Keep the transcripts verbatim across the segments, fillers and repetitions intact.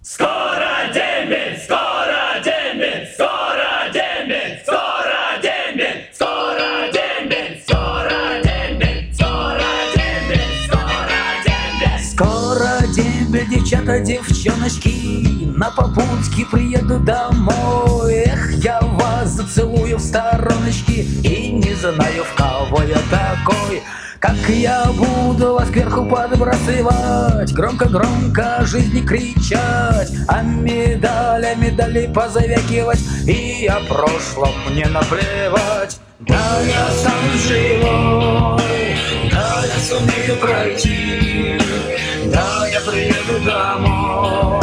Скоро дембель, скоро дембель, скоро дембель, скоро дембель, скоро дембель, скоро дембель, скоро дембель, скоро дембель. Скоро дембель, девчата, девчоночки, на попутке приеду домой. Эх, я вас зацелую в стороночки и не знаю, в кого я такой. Как я буду вас кверху подбрасывать, громко-громко жизни кричать, а медаль, а медали позавякивать, и о прошлом мне наплевать. Да, я сам живой, да, я сумею пройти, да, я приеду домой.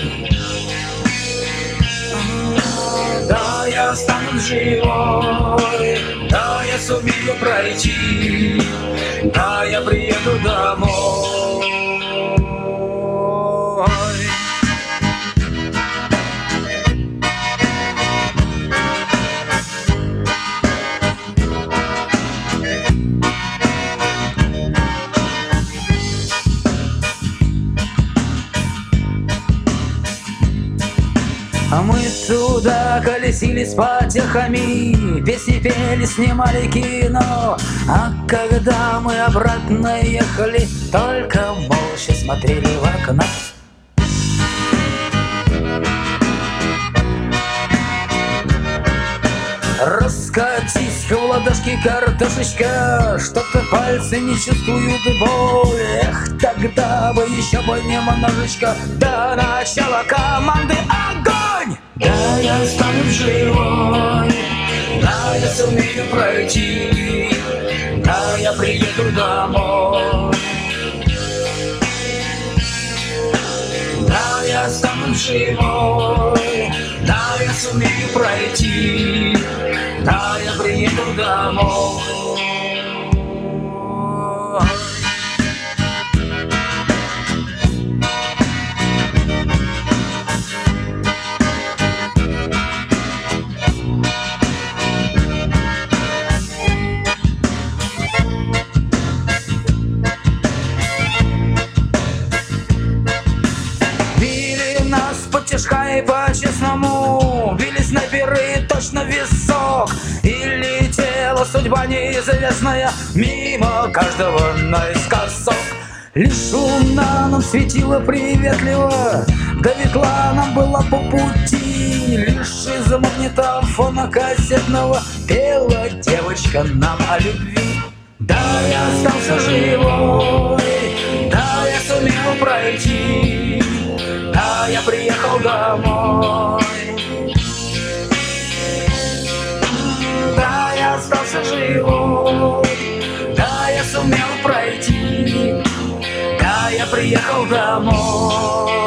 Да, я стану живой, да, я сумею пройти, да, я приеду домой. А мы туда колесили с потехами, песни пели, снимали кино. А когда мы обратно ехали, только молча смотрели в окно. Раскатись-ка в ладошки, картошечка, что-то пальцы не чувствуют боль. Эх, тогда бы еще бы немножечко до начала команды огонь! Да, я стану живой, да, я сумею пройти, да, я приеду домой. Да, я стану живой, да, я сумею пройти, да, я приеду домой. Потешка и по-честному били снайперы точно в висок, и летела судьба неизвестная мимо каждого наискосок. Лишь луна нам светила приветливо, да ветла нам была по пути. Лишь из магнитофона кассетного пела девочка нам о любви. Да, я остался живой, да, я сумел пройти, да, я приехал домой. Да, я остался живой, да, я сумел пройти, да, я приехал домой.